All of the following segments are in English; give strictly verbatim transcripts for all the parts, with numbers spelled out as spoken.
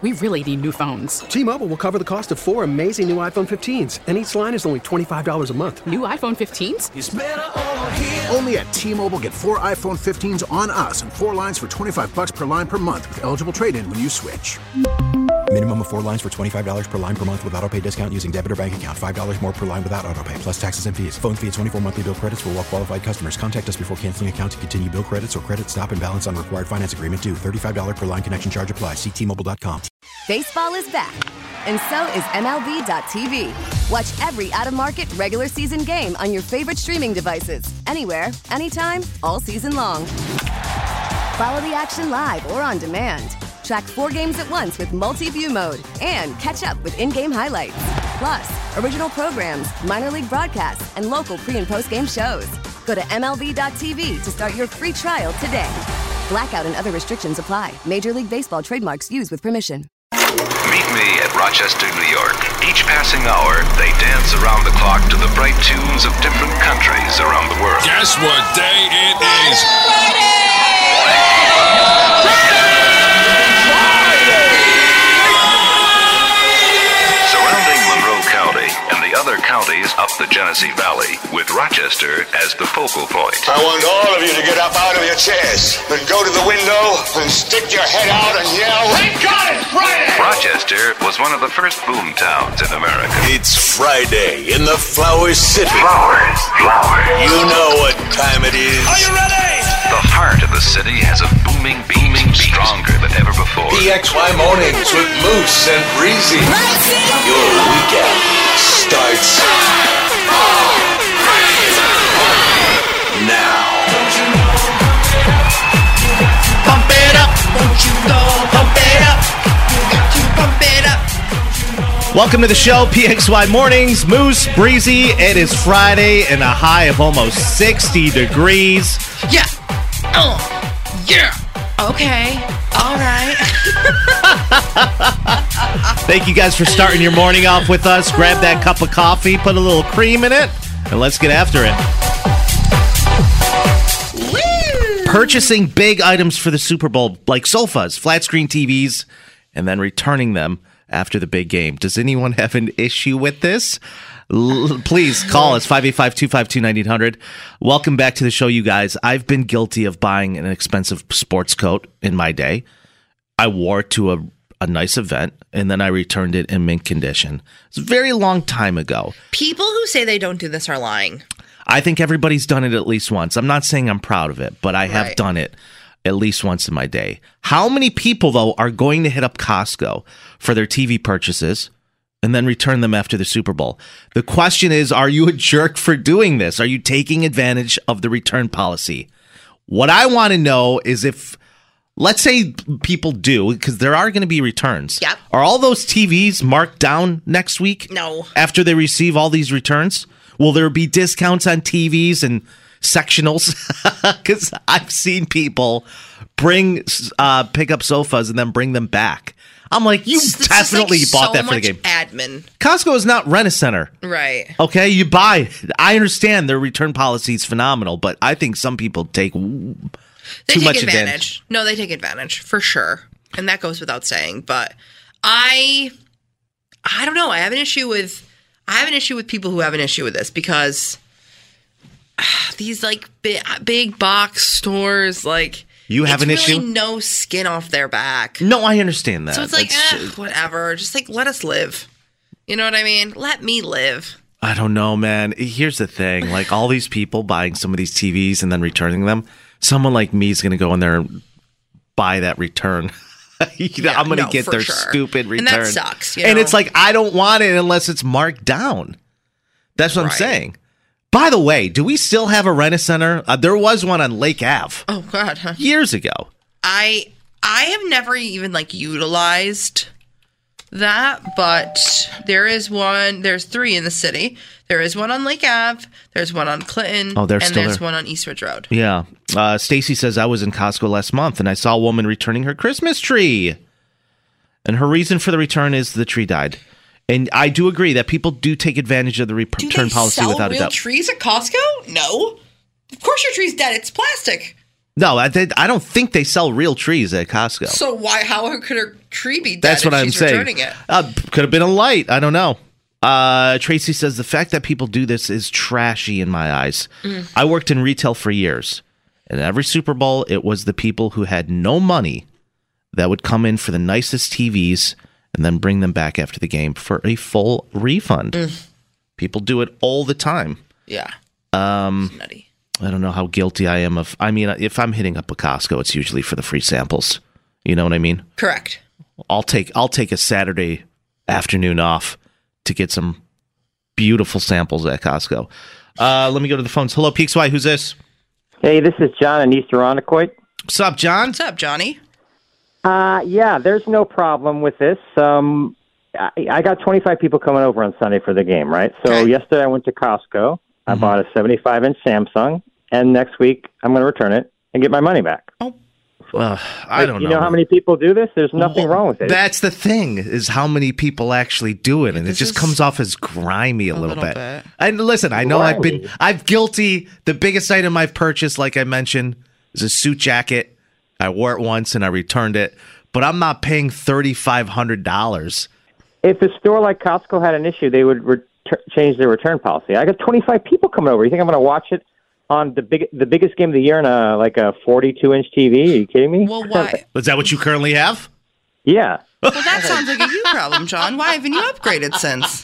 We really need new phones. T-Mobile will cover the cost of four amazing new iPhone fifteens, and each line is only twenty-five dollars a month. New iPhone fifteens? It's better over here. Only at T-Mobile, get four iPhone fifteens on us and four lines for twenty-five dollars per line per month with eligible trade-in when you switch. Minimum of four lines for twenty-five dollars per line per month with autopay discount using debit or bank account. five dollars more per line without autopay, plus taxes and fees. Phone fee at twenty-four monthly bill credits for well-qualified customers. Contact us before canceling account to continue bill credits or credit stop and balance on required finance agreement due. thirty-five dollars per line connection charge applies. See T Mobile dot com. Baseball is back, and so is M L B dot T V. Watch every out-of-market regular season game on your favorite streaming devices. Anywhere, anytime, all season long. Follow the action live or on demand. Track four games at once with multi-view mode and catch up with in-game highlights. Plus, original programs, minor league broadcasts, and local pre- and post-game shows. Go to M L B dot T V to start your free trial today. Blackout and other restrictions apply. Major League Baseball trademarks used with permission. Meet me at Rochester, New York. Each passing hour, they dance around the clock to the bright tunes of different countries around the world. Guess what day it is? Friday! Surrounding Monroe County and the other counties up the Genesee Valley, with Rochester as the focal point. I want all of you to get up out of your chairs and go to the window and stick your head out and yell, "Thank God it's Friday!" Rochester was one of the first boom towns in America. It's Friday in the Flower City. Flowers, flowers. You know what time it is. Are you ready? The heart of the city has a booming, beaming beat, stronger than ever before. P X Y Mornings with Moose and Breezy. Your weekend starts now. Pump it up, don't you go, pump it up. You got to pump it up. Welcome to the show, P X Y Mornings. Moose, Breezy. It is Friday and a high of almost sixty degrees. Yeah. Oh, yeah. Okay. All right. Thank you guys for starting your morning off with us. Grab that cup of coffee, put a little cream in it, and let's get after it. Woo! Purchasing big items for the Super Bowl, like sofas, flat screen T Vs, and then returning them after the big game. Does anyone have an issue with this? L- please call us, five eight five, two five two, nine eight hundred. Welcome back to the show, you guys. I've been guilty of buying an expensive sports coat in my day. I wore it to a, a nice event, and then I returned it in mint condition. It's a very long time ago. People who say they don't do this are lying. I think everybody's done it at least once. I'm not saying I'm proud of it, but I have Right. done it at least once in my day. How many people, though, are going to hit up Costco for their T V purchases and then return them after the Super Bowl? The question is, are you a jerk for doing this? Are you taking advantage of the return policy? What I want to know is if, let's say people do, because there are going to be returns. Yep. Are all those T Vs marked down next week? No. After they receive all these returns? Will there be discounts on T Vs and sectionals? Because I've seen people bring, uh, pick up sofas and then bring them back. I'm like, you It's definitely just like bought so that for the much game. Admin. Costco is not Rent-A-Center. Right. Okay, you buy. I understand their return policy is phenomenal, but I think some people take ooh, They too take much advantage. advantage. No, they take advantage for sure. And that goes without saying. But I I don't know. I have an issue with I have an issue with people who have an issue with this because these like big, big box stores, like You have it's an really issue? no skin off their back. No, I understand that. So it's like, That's- eh, whatever. Just like let us live. You know what I mean? Let me live. I don't know, man. Here's the thing. Like all these people buying some of these T Vs and then returning them, someone like me is going to go in there and buy that return. you know, Yeah, I'm going to no, get for their sure. stupid return. And that sucks, you And know? it's like, I don't want it unless it's marked down. That's what Right. I'm saying. By the way, do we still have a Rent-A-Center? Uh, there was one on Lake Ave Oh God. Huh? years ago. I I have never even like utilized that, but there is one. There's three in the city. There is one on Lake Ave. There's one on Clinton. Oh, they're and still there's there. one on Eastridge Road. Yeah. Uh, Stacy says, I was in Costco last month and I saw a woman returning her Christmas tree. And her reason for the return is the tree died. And I do agree that people do take advantage of the return Do they policy sell without a real doubt. trees at Costco? No. Of course your tree's dead. It's plastic. No, I, they, I don't think they sell real trees at Costco. So why? How could her tree be dead That's if what I'm she's saying. returning it? Uh, could have been a light. I don't know. Uh, Tracy says the fact that people do this is trashy in my eyes. Mm. I worked in retail for years, and every Super Bowl, it was the people who had no money that would come in for the nicest T Vs and then bring them back after the game for a full refund. Mm. People do it all the time. Yeah. Um, it's nutty. I don't know how guilty I am of. I mean, if I'm hitting up a Costco, it's usually for the free samples. You know what I mean? Correct. I'll take I'll take a Saturday afternoon off to get some beautiful samples at Costco. Uh, let me go to the phones. Hello, P X Y. Who's this? Hey, this is John in East Irondequoit. What's up, John? What's up, Johnny? Uh, yeah, there's no problem with this. Um, I, I got twenty-five people coming over on Sunday for the game, right? So Okay. yesterday I went to Costco. I Mm-hmm. bought a seventy-five inch Samsung, and next week I'm going to return it and get my money back. Oh. Uh, I don't you know. know how many people do this? There's nothing Well, wrong with it. That's the thing, is how many people actually do it, and it This just is comes off as grimy a, a little, little bit. bit. And listen, I know I've been, Grimy. I've guilty. The biggest item I've purchased, like I mentioned, is a suit jacket. I wore it once and I returned it, but I'm not paying thirty-five hundred dollars. If a store like Costco had an issue, they would ret- change their return policy. I got twenty-five people coming over. You think I'm going to watch it on the big, the biggest game of the year on a like a forty-two inch T V? Are you kidding me? Well, why? Is that what you currently have? Yeah. Well, that sounds like a you problem, John. Why haven't you upgraded since?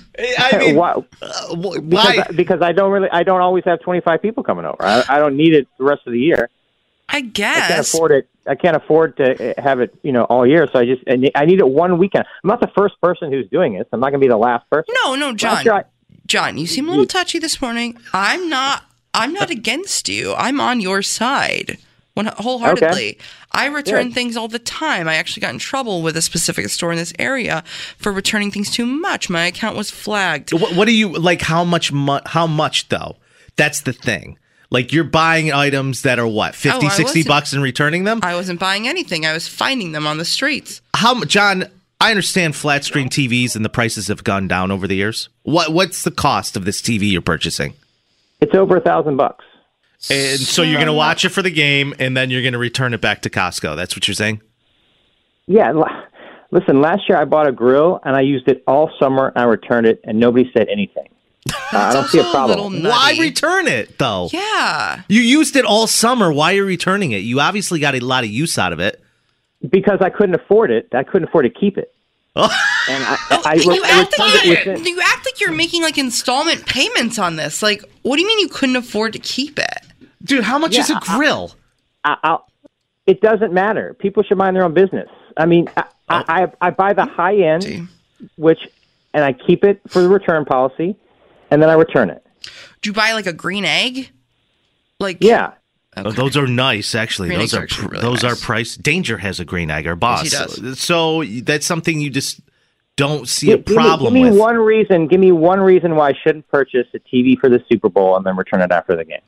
I mean, why? uh, wh- Because, why? I, because I don't really, I don't always have twenty-five people coming over. I, I don't need it the rest of the year. I I can't guess. afford it. I can't afford to have it, you know, all year. So I just, I need, I need it one weekend. I'm not the first person who's doing this. I'm not going to be the last person. No, no, John. Last year I- John, you seem a little touchy this morning. I'm not. I'm not against you. I'm on your side, one wholeheartedly. Okay. I return Good. things all the time. I actually got in trouble with a specific store in this area for returning things too much. My account was flagged. What, what do you like? How much? Mu- how much though? That's the thing. Like you're buying items that are what fifty, Oh, I sixty wasn't- bucks and returning them. I wasn't buying anything. I was finding them on the streets. How, mu- John? I understand flat screen T Vs and the prices have gone down over the years. What What's the cost of this T V you're purchasing? It's over a thousand bucks. And so you're going to watch it for the game, and then you're going to return it back to Costco. That's what you're saying? Yeah. l- Listen, last year I bought a grill and I used it all summer and I returned it and nobody said anything. Uh, I don't see a also a problem. little nutty. Why return it though? Yeah. You used it all summer. Why are you returning it? You obviously got a lot of use out of it. Because I couldn't afford it. I couldn't afford to keep it. And I, I, you, I act returned like it you're, within- you act like you're making like installment payments on this. Like, what do you mean you couldn't afford to keep it? Dude, how much Yeah, is a grill? I, I'll, it doesn't matter. People should mind their own business. I mean, I, I, I, I buy the high end, which, and I keep it for the return policy, and then I return it. Do you buy like a green egg? Like, Yeah. Oh, those are nice, actually. Green those eggs are are actually pr- really those nice. are priced. Danger has a green egg, our boss. Yes, he does. So that's something you just don't see Gi- a give me- problem give me, with. one reason. Give me one reason why I shouldn't purchase a T V for the Super Bowl and then return it after the game.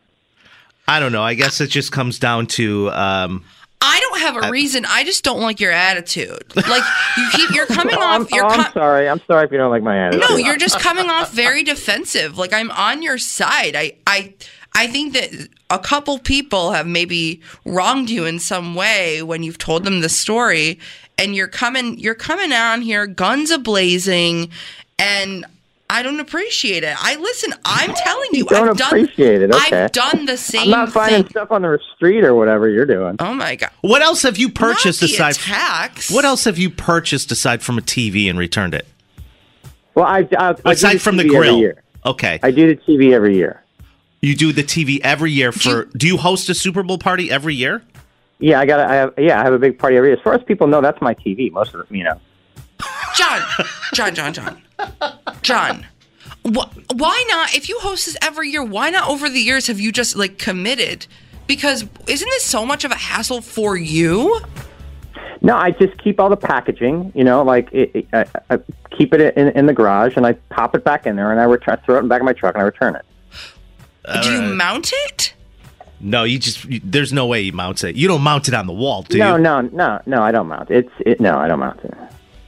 I don't know. I guess it just comes down to. Um, I don't have a reason. I just don't like your attitude. Like you keep, you're coming Oh, I'm, off. You're oh, I'm com- sorry. I'm sorry if you don't like my attitude. no, you're just coming off very defensive. Like I'm on your side. I, I, I think that a couple people have maybe wronged you in some way when you've told them the story, and you're coming, you're coming on here guns a blazing, and I don't appreciate it. I listen. I'm telling you, You don't I've done. appreciate it. Okay. I've done the same. I'm not finding thing. stuff on the street or whatever you're doing. Oh my god! what else have you purchased Not the aside? attacks. What else have you purchased aside from a T V and returned it? Well, I, I, I Aside do from the T V every grill. year. Okay. I do the T V every year. You do the T V every year for. Do you host a Super Bowl party every year? Yeah, I got. I have. Yeah, I have a big party every year. As far as people know, that's my T V. Most of them, you know. John, John, John, John, John. Wh- why not? If you host this every year, why not over the years have you just like committed? Because isn't this so much of a hassle for you? No, I just keep all the packaging. You know, like it, it, I, I keep it in, in the garage, and I pop it back in there, and I return, throw it in the back of my truck, and I return it. Do you right. mount it? No, you just. You, there's no way you mount it. You don't mount it on the wall, do no, you? no, no, no. I don't mount it. It's it. No, I don't mount it.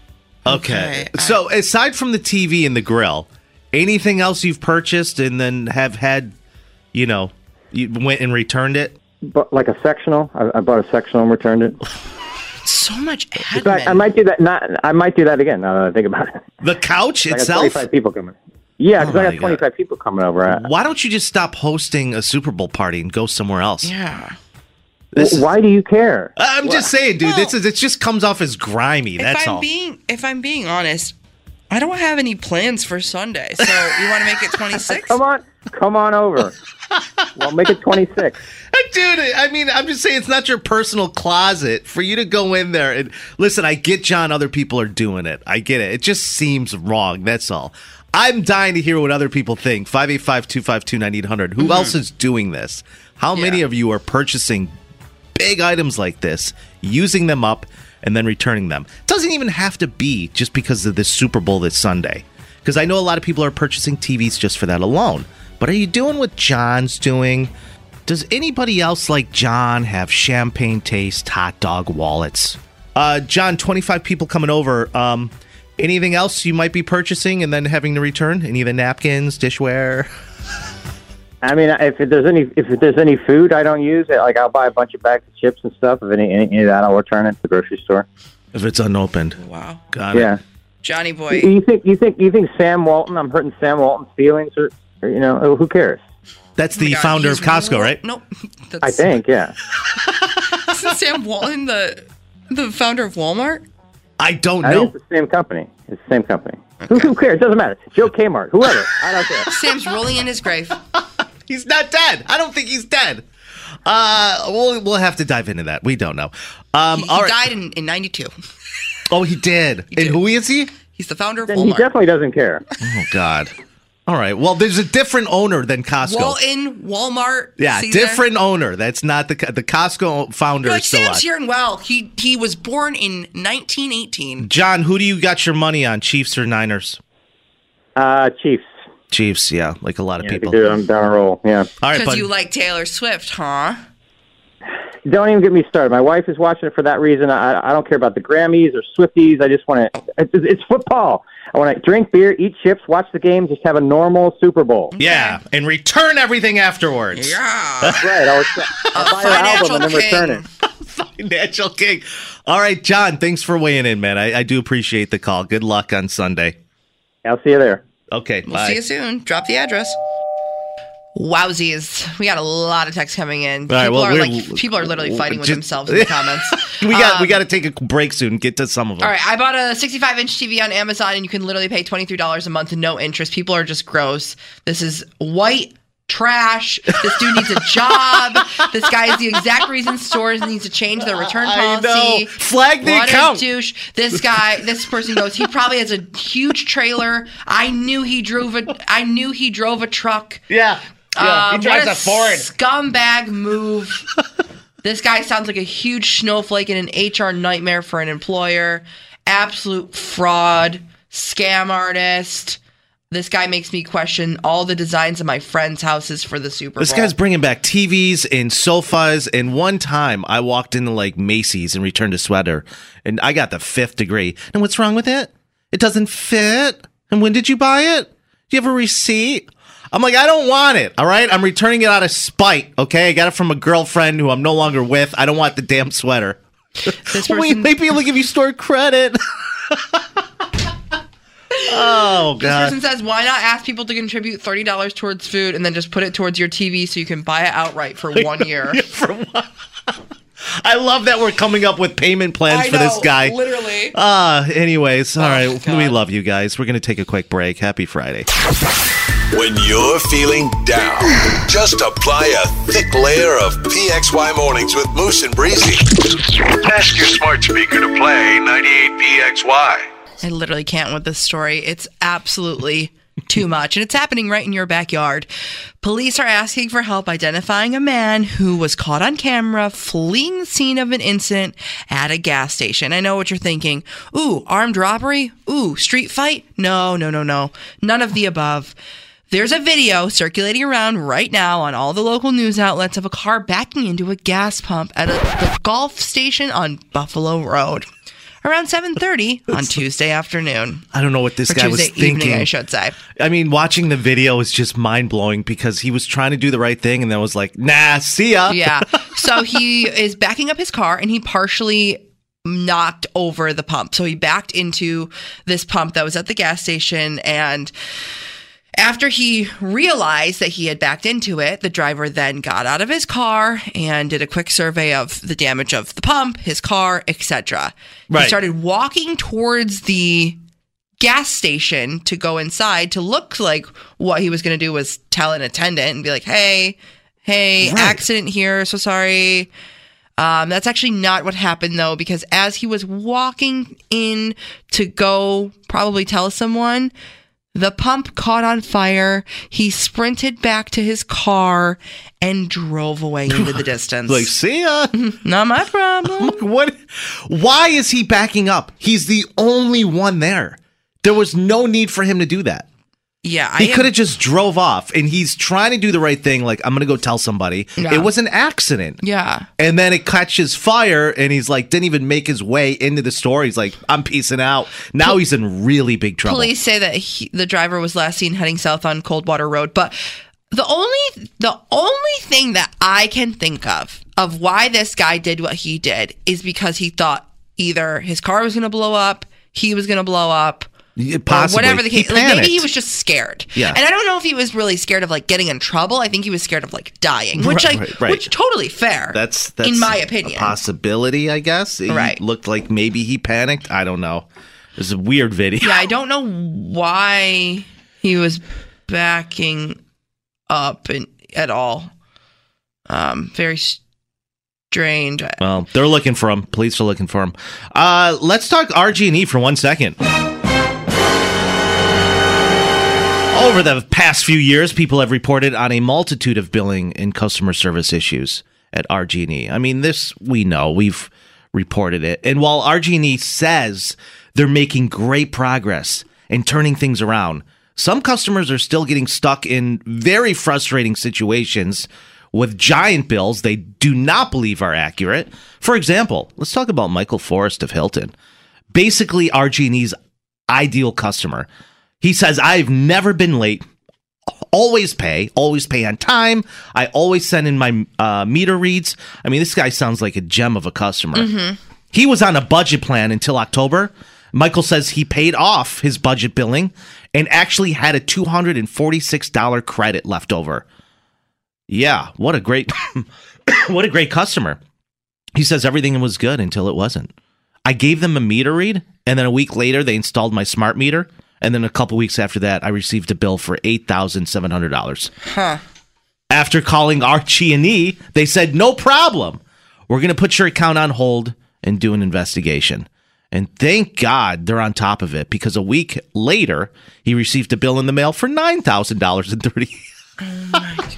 Okay. Okay, So aside from the T V and the grill, anything else you've purchased and then have had, you know, you went and returned it? but like a sectional. I, I bought a sectional and returned it. So much admin. In fact, I might do that. Not, I might do that again. Now that I think about it. The couch I got itself. twenty-five people coming. Yeah, because Oh I my got twenty-five people coming over. I, Why don't you just stop hosting a Super Bowl party and go somewhere else? Yeah. This is- why do you care? I'm just saying, dude. Well, this is it. Just comes off as grimy. That's if I'm all. being if I'm being honest, I don't have any plans for Sunday. So you want to make it twenty-six? Come on, come on over. Well, make it twenty-six. Dude, I mean, I'm just saying it's not your personal closet for you to go in there and listen. I get, John, other people are doing it. I get it. It just seems wrong. That's all. I'm dying to hear what other people think. five eight five, two five two, nine eight hundred. Who Mm-hmm. else is doing this? How many Yeah. of you are purchasing big items like this, using them up, and then returning them? It doesn't even have to be just because of this Super Bowl this Sunday. Because I know a lot of people are purchasing T Vs just for that alone. But are you doing what John's doing? Does anybody else like John have champagne taste hot dog wallets? Uh, John, twenty-five people coming over. Um, anything else you might be purchasing and then having to return? Any of the napkins, dishware? I mean, if there's any if there's any food I don't use, like I'll buy a bunch of bags of chips and stuff. If any any of that, I'll return it to the grocery store. If it's unopened. Wow. Got Yeah. it. Johnny boy. You think you think you think Sam Walton? I'm hurting Sam Walton's feelings, or, or you know, who cares? That's the Oh my God, founder of he's Costco, Wal- right? Nope. I think, yeah. Isn't Sam Walton the the founder of Walmart? I don't I know. think it's the same company. It's the same company. Who, who cares? Doesn't matter. Joe Kmart, whoever. I don't care. Sam's rolling in his grave. He's not dead. I don't think he's dead. Uh, we'll we'll have to dive into that. We don't know. Um, He, he all right. died in, in ninety-two. Oh, he did. and who is he? He's the founder of Then he Walmart. definitely doesn't care. Oh God. All right. Well, there's a different owner than Costco. Walton, Walmart. yeah, Caesar. different owner. That's not the the Costco founder. You're like, is still Sam's alive. here and well. He he was born in nineteen eighteen. John, who do you got your money on? Chiefs or Niners? Uh, Chiefs. Chiefs. Yeah, like a lot of Yeah, people. dude, I'm down a roll. Yeah. All right, Because bud. you like Taylor Swift, huh? Don't even get me started. My wife is watching it for that reason. I, I don't care about the Grammys or Swifties. I just want to. It's, it's football. I want to drink beer, eat chips, watch the game, just have a normal Super Bowl. Yeah, and return everything afterwards. Yeah. That's right. I'll, I'll buy an album and then return it. Financial king. All right, John, thanks for weighing in, man. I, I do appreciate the call. Good luck on Sunday. I'll see you there. Okay, We'll bye. see you soon. Drop the address. Wowsies. We got a lot of texts coming in. All right, people, well, are we're- like, people are literally fighting with just- themselves in the comments. we got we Um, got to take a break soon. Get to some of them. All right, I bought a sixty-five inch T V on Amazon, and you can literally pay twenty-three dollars a month and no interest. People are just gross. This is white trash. This dude needs a job. This guy is the exact reason stores need to change their return I policy. know. Flag the What account. a douche. This guy, this person goes, he probably has a huge trailer. I knew he drove a, I knew he drove a truck. Yeah. Yeah, Um, he drives what a Ford. Scumbag move. This guy sounds like a huge snowflake and an H R nightmare for an employer. Absolute fraud, scam artist. This guy makes me question all the designs of my friends' houses for the Super Bowl. This guy's bringing back T Vs and sofas. And one time I walked into like Macy's and returned a sweater, and I got the fifth degree. And what's wrong with it? It doesn't fit. And when did you buy it? Do you have a receipt? I'm like, I don't want it. All right. I'm returning it out of spite. Okay. I got it from a girlfriend who I'm no longer with. I don't want the damn sweater. This Wait, person, maybe it'll give you store credit. Oh, this God. person says, why not ask people to contribute thirty dollars towards food and then just put it towards your T V so you can buy it outright for one year? For one. I love that we're coming up with payment plans I for this know, guy. literally. Uh, anyways, all right. God. We love you guys. We're going to take a quick break. Happy Friday. When you're feeling down, just apply a thick layer of P X Y Mornings with Moose and Breezy. Ask your smart speaker to play ninety-eight P X Y. I literally can't with this story. It's absolutely too much. And it's happening right in your backyard. Police are asking for help identifying a man who was caught on camera fleeing the scene of an incident at a gas station. I know what you're thinking. Ooh, armed robbery? Ooh, street fight? No, no, no, no. None of the above. There's a video circulating around right now on all the local news outlets of a car backing into a gas pump at a, the Gulf station on Buffalo Road. around seven thirty on Tuesday afternoon. I don't know what this or guy Tuesday was thinking. Evening, I should say. I mean, watching the video is just mind-blowing because he was trying to do the right thing and then was like, nah, see ya. Yeah. So he is backing up his car and he partially knocked over the pump. So he backed into this pump that was at the gas station, and after he realized that he had backed into it, the driver then got out of his car and did a quick survey of the damage of the pump, his car, et cetera. Right. He started walking towards the gas station to go inside to look like what he was going to do was tell an attendant and be like, hey, hey, Right. accident here, so sorry. Um, that's actually not what happened, though, because as he was walking in to go probably tell someone, the pump caught on fire. He sprinted back to his car and drove away into the distance. Like, see ya. Not my problem. What? Why is he backing up? He's the only one there. There was no need for him to do that. Yeah, He I could am- have just drove off, and he's trying to do the right thing. Like, I'm going to go tell somebody. Yeah. It was an accident. Yeah. And then it catches fire, and he's like, didn't even make his way into the store. He's like, I'm peacing out. Now he's in really big trouble. Police say that he, the driver was last seen heading south on Coldwater Road, but the only the only thing that I can think of of why this guy did what he did is because he thought either his car was going to blow up, he was going to blow up, Yeah, or possibly. whatever the He case. Like, maybe panicked. he was just scared. Yeah. And I don't know if he was really scared of like getting in trouble. I think he was scared of like dying, which Right, I right, right. which totally fair. That's, that's in my a opinion. possibility, I guess. It Right. looked like maybe he panicked. I don't know. It was a weird video. Yeah, I don't know why he was backing up in, at all. Um, very strange. Well, they're looking for him. Police are looking for him. Uh, let's talk R G and E for one second. Over the past few years, people have reported on a multitude of billing and customer service issues at R G and E. I mean, this we know. We've reported it. And while R G and E says they're making great progress in turning things around, some customers are still getting stuck in very frustrating situations with giant bills they do not believe are accurate. For example, let's talk about Michael Forrest of Hilton. Basically, R G and E's ideal customer. He says, I've never been late, always pay, always pay on time. I always send in my uh, meter reads. I mean, this guy sounds like a gem of a customer. Mm-hmm. He was on a budget plan until October. Michael says he paid off his budget billing and actually had a two hundred forty-six dollars credit left over. Yeah, what a great what a great customer. He says everything was good until it wasn't. I gave them a meter read, and then a week later they installed my smart meter, and then a couple weeks after that I received a bill for eight thousand seven hundred dollars. Huh. After calling R G and E, they said, no problem. We're going to put your account on hold and do an investigation. And thank God they're on top of it, because a week later, he received a bill in the mail for nine thousand dollars and thirty dollars. Oh my God.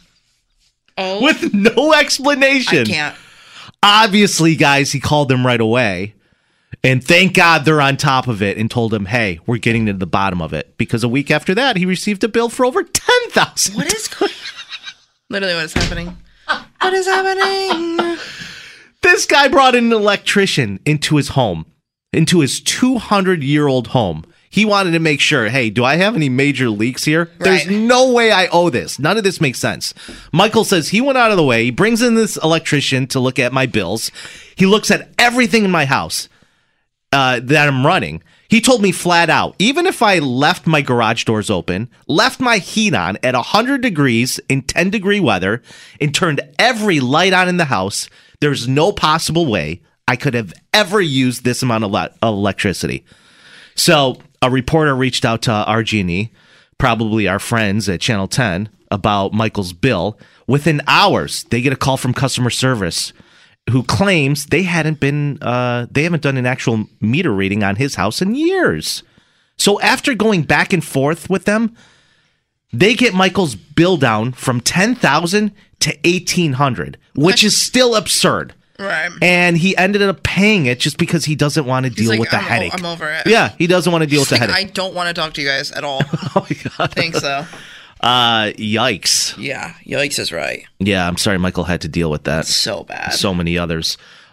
Oh. With no explanation. I can't. Obviously, guys, he called them right away. And thank God they're on top of it and told him, hey, we're getting to the bottom of it. Because a week after that, he received a bill for over ten thousand dollars. What is going Literally, what is happening? What is happening? This guy brought an electrician into his home, into his two hundred year old home. He wanted to make sure, hey, do I have any major leaks here? Right. There's no way I owe this. None of this makes sense. Michael says he went out of the way. He brings in this electrician to look at my bills. He looks at everything in my house uh, that I'm running. He told me flat out, even if I left my garage doors open, left my heat on at one hundred degrees in ten degree weather, and turned every light on in the house, there's no possible way I could have ever used this amount of, le- of electricity. So a reporter reached out to R G and E, probably our friends at Channel ten, about Michael's bill. Within hours, they get a call from customer service who claims they hadn't been, uh, they haven't done an actual meter reading on his house in years. So after going back and forth with them, they get Michael's bill down from ten thousand to eighteen hundred, which is still absurd. Right. And he ended up paying it just because he doesn't want to He's deal like, with the I'm, headache. I'm over it. Yeah, he doesn't want to deal with the Like, headache. I don't want to talk to you guys at all. Oh my God. Think so. Uh, yikes. Yeah, yikes is right. Yeah, I'm sorry Michael had to deal with that. So bad. So many others.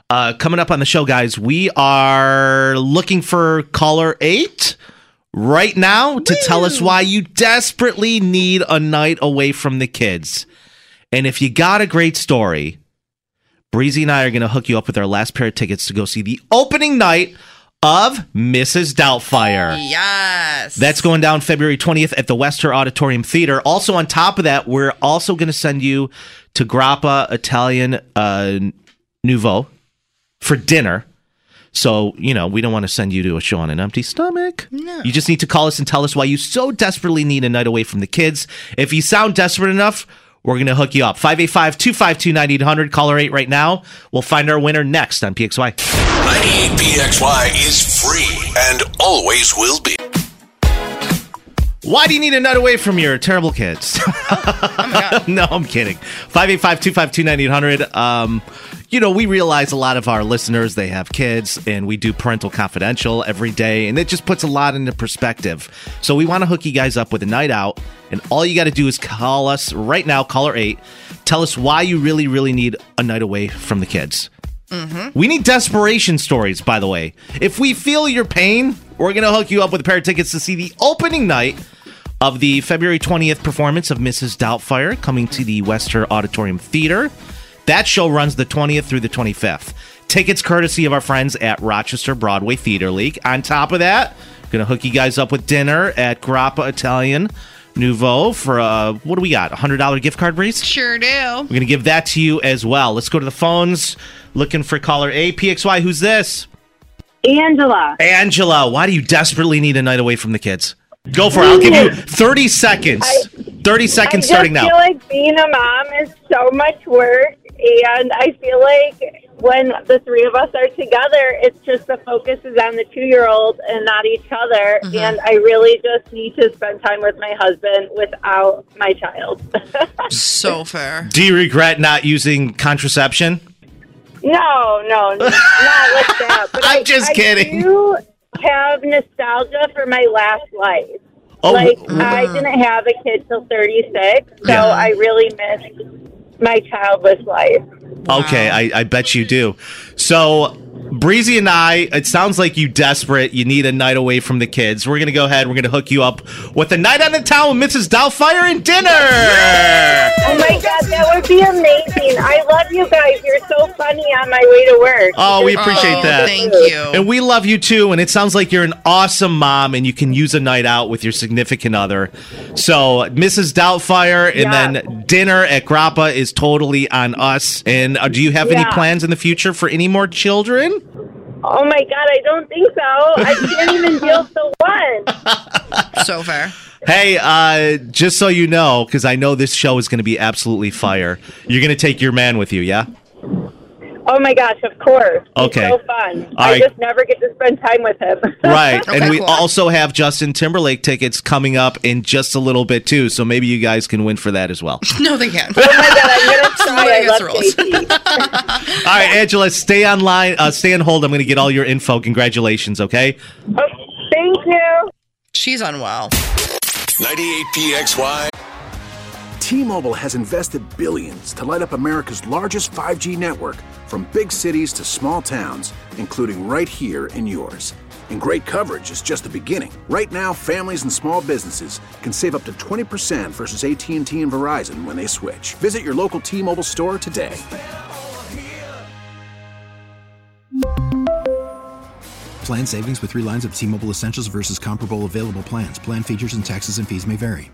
Uh, coming up on the show, guys, we are looking for caller eight right now to Woo! Tell us why you desperately need a night away from the kids. And if you got a great story, Breezy and I are going to hook you up with our last pair of tickets to go see the opening night of Missus Doubtfire. Yes. That's going down February twentieth at the Wester Auditorium Theater. Also, on top of that, we're also going to send you to Grappa Italian uh, Nouveau for dinner. So, you know, we don't want to send you to a show on an empty stomach. No. You just need to call us and tell us why you so desperately need a night away from the kids. If you sound desperate enough, we're going to hook you up. five eight five, two five two, nine eight hundred. Caller eight right now. We'll find our winner next on P X Y. ninety-eight P X Y is free and always will be. Why do you need a night away from your terrible kids? Oh my God. No, I'm kidding. five eight five, two five two, nine eight hundred. Um, you know, we realize a lot of our listeners, they have kids, and we do Parental Confidential every day, and it just puts a lot into perspective. So we want to hook you guys up with a night out, and all you got to do is call us right now, caller eight. Tell us why you really, really need a night away from the kids. Mm-hmm. We need desperation stories, by the way. If we feel your pain, we're going to hook you up with a pair of tickets to see the opening night of the February twentieth performance of Missus Doubtfire coming to the Wester Auditorium Theater. That show runs the twentieth through the twenty-fifth. Tickets courtesy of our friends at Rochester Broadway Theater League. On top of that, going to hook you guys up with dinner at Grappa Italian Nouveau for, uh, what do we got, a one hundred dollars gift card, Breeze? Sure do. We're going to give that to you as well. Let's go to the phones. Looking for caller A. P X Y, who's this? Angela. Angela, why do you desperately need a night away from the kids? Go for it. I'll give you thirty seconds. I, thirty seconds starting now. I feel like being a mom is so much work, and I feel like when the three of us are together, it's just the focus is on the two-year-old and not each other, mm-hmm. and I really just need to spend time with my husband without my child. So fair. Do you regret not using contraception? No, no, not like that. But I'm I, just I kidding. do have nostalgia for my last life. Oh, like, mm. I didn't have a kid till thirty-six, so Yeah. I really miss my childless life. Okay, I, I bet you do. So, Breezy and I, it sounds like you desperate. You need a night away from the kids. We're going to go ahead. We're going to hook you up with a night on the town with Missus Doubtfire and dinner. Oh, my God, that would be amazing. I love you guys. You're so funny on my way to work. Oh, we appreciate oh, that. Thank you. And we love you, too. And it sounds like you're an awesome mom, and you can use a night out with your significant other. So, Missus Doubtfire, and Yeah. then dinner at Grappa is totally on us. And uh, do you have Yeah. any plans in the future for any more children? Oh, my God, I don't think so. I can't even deal with one. So fair. Hey, uh, just so you know, because I know this show is going to be absolutely fire, you're going to take your man with you, yeah? Oh, my gosh, of course. Okay. It's so fun. All I right. just never get to spend time with him. Right. Okay, And we cool. also have Justin Timberlake tickets coming up in just a little bit, too. So maybe you guys can win for that as well. No, they can't. Oh, my God, I'm going to try. Somebody I gets love rules. J T. All right, Angela, stay online. Uh, stay on hold. I'm going to get all your info. Congratulations, okay? Oh, thank you. She's unwell. ninety-eight P X Y. T-Mobile has invested billions to light up America's largest five G network, from big cities to small towns, including right here in yours. And great coverage is just the beginning. Right now, families and small businesses can save up to twenty percent versus A T and T and Verizon when they switch. Visit your local T-Mobile store today. Plan savings with three lines of T-Mobile Essentials versus comparable available plans. Plan features and taxes and fees may vary.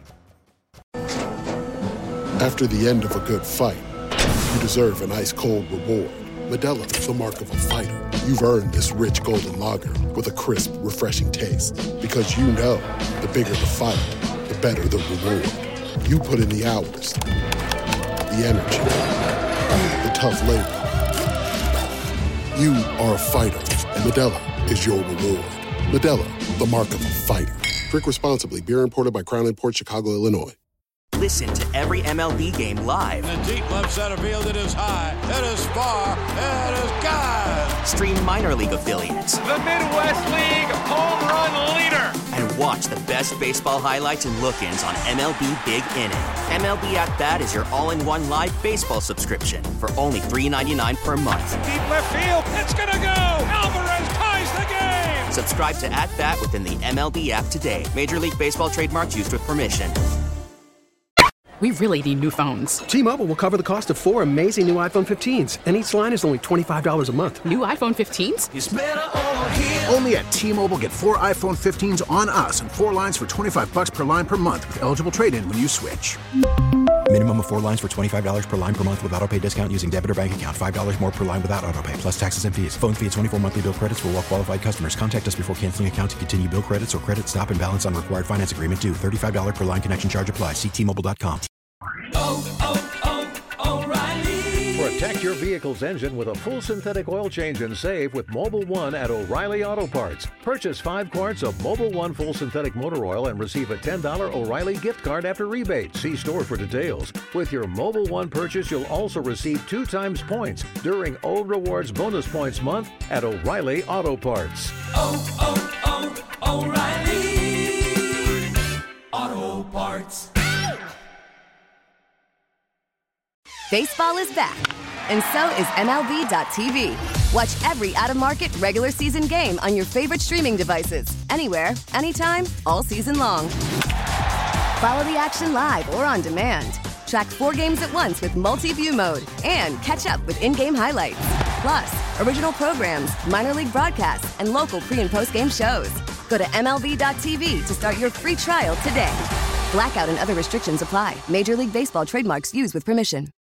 After the end of a good fight, you deserve an ice-cold reward. Modelo is the mark of a fighter. You've earned this rich golden lager with a crisp, refreshing taste. Because you know, the bigger the fight, the better the reward. You put in the hours, the energy, the tough labor. You are a fighter, and Modelo is your reward. Modelo, the mark of a fighter. Drink responsibly. Beer imported by Crown Imports, Chicago, Illinois. Listen to every M L B game live. In the deep left center field, it is high, it is far, it is gone. Stream minor league affiliates. The Midwest League home run leader. And Watch the best baseball highlights and look-ins on M L B Big Inning. M L B At Bat is your all-in-one live baseball subscription for only three dollars and ninety-nine cents per month. Deep left field. It's going to go. Alvarez ties the game. Subscribe to At Bat within the M L B app today. Major League Baseball trademarks used with permission. We really need new phones. T-Mobile will cover the cost of four amazing new iPhone fifteens, and each line is only twenty-five dollars a month. New iPhone fifteens? It's better over here. Only at T-Mobile, get four iPhone fifteens on us and four lines for twenty-five bucks per line per month with eligible trade-in when you switch. Minimum of four lines for twenty-five dollars per line per month with autopay discount using debit or bank account. five dollars more per line without autopay, plus taxes and fees. Phone fee at twenty-four monthly bill credits for well-qualified customers. Contact us before canceling account to continue bill credits or credit stop and balance on required finance agreement due. thirty-five dollars per line connection charge applies. See T Mobile dot com. Oh, oh, oh, O'Reilly. Protect your vehicle's engine with a full synthetic oil change and save with Mobil one at O'Reilly Auto Parts. Purchase five quarts of Mobil one full synthetic motor oil and receive a ten dollars O'Reilly gift card after rebate. See store for details. With your Mobil one purchase, you'll also receive two times points during O Rewards Bonus Points Month at O'Reilly Auto Parts. Oh, oh, oh, O'Reilly Auto Parts. Baseball is back, and so is M L B dot T V. Watch every out-of-market regular season game on your favorite streaming devices, anywhere, anytime, all season long. Follow the action live or on demand. Track four games at once with multi-view mode and catch up with in-game highlights. Plus, original programs, minor league broadcasts, and local pre- and post-game shows. Go to M L B dot T V to start your free trial today. Blackout and other restrictions apply. Major League Baseball trademarks used with permission.